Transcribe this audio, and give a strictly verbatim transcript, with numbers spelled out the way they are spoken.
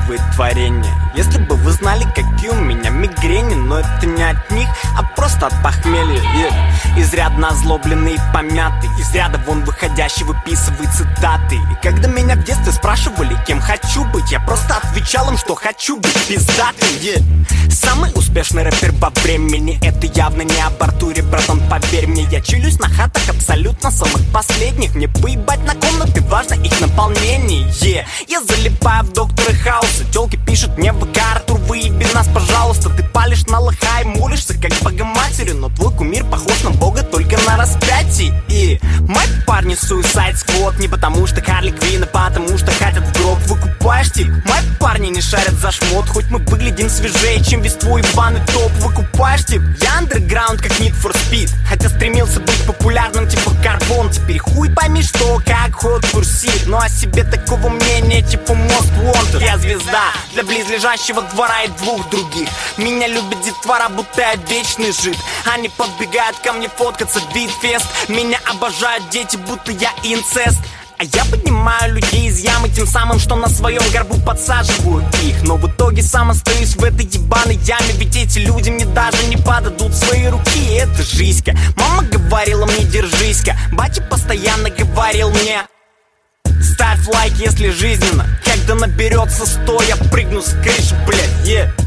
талантливые творения. Если бы вы знали, какие у меня мигрени. Но это не от них, а просто от похмелья. yeah. Изрядно озлобленный и помятый, из ряда вон выходящий выписывает цитаты. И когда меня в детстве спрашивали, кем хочу быть, я просто отвечал им, что хочу быть пиздатым. yeah. Самый успешный рэпер во времени. Это явно не об Артуре, братан, поверь мне. Я чилюсь на хатах абсолютно самых последних. Мне поебать на комнаты, важно их наполнение. yeah. Я залипаю в Доктора Хауса. Тёлки пишут мне в ВК: Артур, выеби нас, пожалуйста. Ты палишь на лоха и молишься, как Богоматери. Но твой кумир похож на Бога только на распятии. И мои парни Suicide Squad не потому что Харли Квинн, а потому что хотят в гроб. Выкупаешь стиль? Мои парни не шарят за шмот, хоть мы выглядим свежее, чем весь твой ебаный топ. Выкупаешь тип? Я андерграунд, как Need for Speed, хотя стремился быть популярным типа Карбон. Теперь хуй пойми что, как Hot Pursuit. Ну о себе такого мнения типа Most Wanted. Я звезда для близлежащего двора и двух других. Меня любит детвора, будто я вечный жид. Они подбегают ко мне фоткаться в Битфест. Меня обожают дети, будто я инцест. А я поднимаю людей из ямы тем самым, что на своем горбу подсаживаю их. Но в итоге сам остаюсь в этой ебаной яме. Ведь эти люди мне даже не подадут свои руки. Это жизнька. Мама говорила мне: держись-ка. Батя постоянно говорил мне: ставь лайк, если жизненно. Когда наберется сто, я прыгну с крыши, блядь, yeah.